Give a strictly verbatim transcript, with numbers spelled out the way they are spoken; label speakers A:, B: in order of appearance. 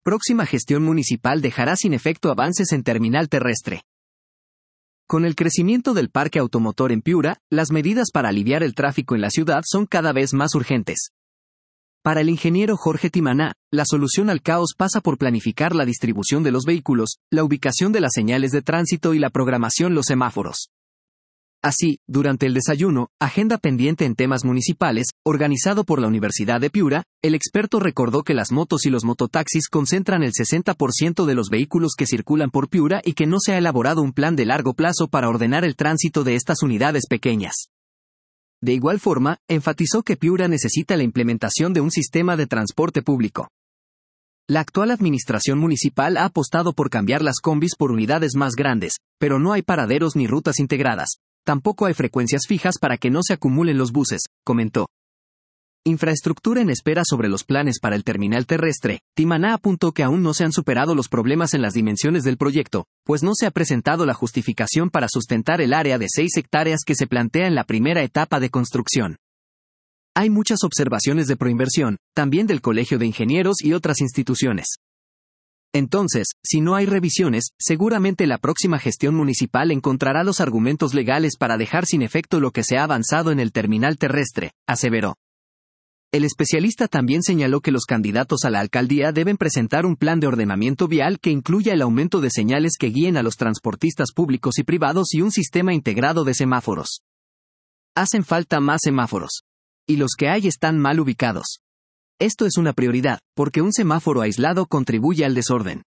A: Próxima gestión municipal dejará sin efecto avances en terminal terrestre. Con el crecimiento del parque automotor en Piura, las medidas para aliviar el tráfico en la ciudad son cada vez más urgentes. Para el ingeniero Jorge Timaná, la solución al caos pasa por planificar la distribución de los vehículos, la ubicación de las señales de tránsito y la programación de los semáforos. Así, durante el desayuno, agenda pendiente en temas municipales, organizado por la Universidad de Piura, el experto recordó que las motos y los mototaxis concentran el sesenta por ciento de los vehículos que circulan por Piura y que no se ha elaborado un plan de largo plazo para ordenar el tránsito de estas unidades pequeñas. De igual forma, enfatizó que Piura necesita la implementación de un sistema de transporte público. La actual administración municipal ha apostado por cambiar las combis por unidades más grandes, pero no hay paraderos ni rutas integradas. Tampoco hay frecuencias fijas para que no se acumulen los buses, comentó. Infraestructura en espera sobre los planes para el terminal terrestre. Timaná apuntó que aún no se han superado los problemas en las dimensiones del proyecto, pues no se ha presentado la justificación para sustentar el área de seis hectáreas que se plantea en la primera etapa de construcción. Hay muchas observaciones de proinversión, también del Colegio de Ingenieros y otras instituciones. Entonces, si no hay revisiones, seguramente la próxima gestión municipal encontrará los argumentos legales para dejar sin efecto lo que se ha avanzado en el terminal terrestre, aseveró. El especialista también señaló que los candidatos a la alcaldía deben presentar un plan de ordenamiento vial que incluya el aumento de señales que guíen a los transportistas públicos y privados y un sistema integrado de semáforos. Hacen falta más semáforos. Y los que hay están mal ubicados. Esto es una prioridad, porque un semáforo aislado contribuye al desorden.